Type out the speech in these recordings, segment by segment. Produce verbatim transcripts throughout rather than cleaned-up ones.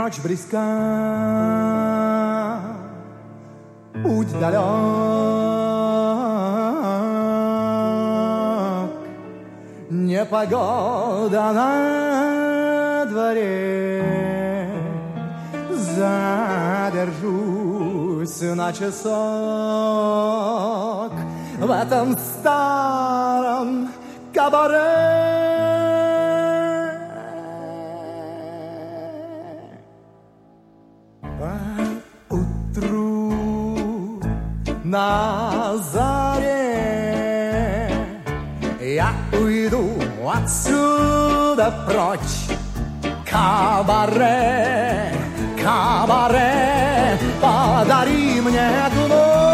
Ночь близка, путь далек, непогода на дворе. Задержусь на часок в этом старом кабаре. Поутру на заре я уйду отсюда прочь. Кабаре, кабаре, подари мне эту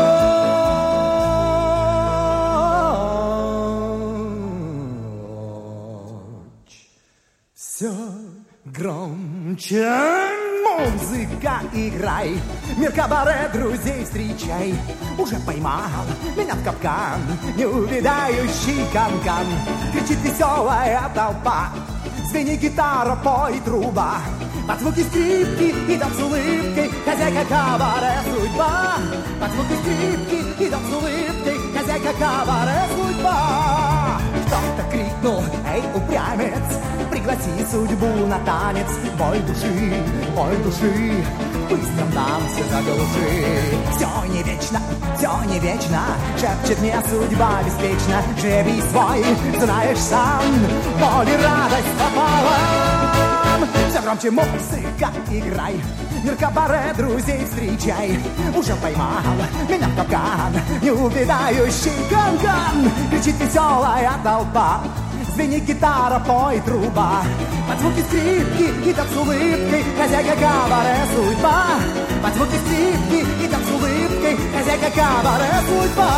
ночь. Все громче музыка, играй, мир кабаре, друзей встречай. Уже поймал меня в капкан неувядающий канкан. Кричит веселая толпа, звенит гитара, пой труба. Под звуки скрипки идут с улыбкой хозяйка кабаре судьба. Под звуки скрипки идут с улыбкой хозяйка кабаре судьба. Кто-то крикнул: эй, упрямец, пригласи судьбу на танец. Боль души, боль души, в быстром танце заглуши. Все не вечно, все не вечно, шепчет мне судьба беспечно. Жребий свой знаешь сам, боль и радость пополам. Все громче музыка, играй, мир кабаре, друзей встречай. Уже поймал меня в капкан неувядающий канкан. Кричит веселая толпа, звенит гитара, пой труба. Под звуки скрипки идут с улыбкой хозяйка кабаре судьба. Под звуки скрипки идут с улыбкой хозяйка кабаре судьба.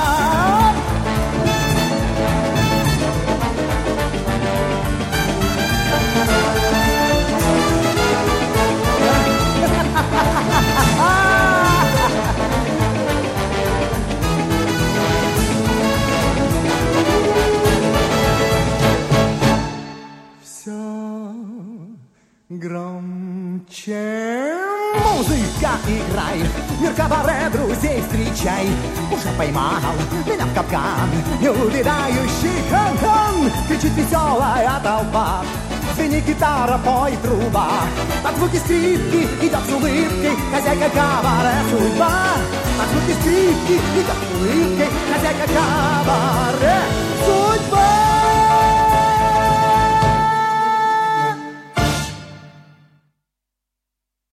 Громче музыка, играй, мир кабаре, друзей встречай. Уже поймал меня в капкан неувядающий канкан. Кричит веселая толпа, звенит гитара, пой труба. Под звуки скрипки идет с улыбкой хозяйка кабаре судьба. Под звуки скрипки идет с улыбкой хозяйка кабаре.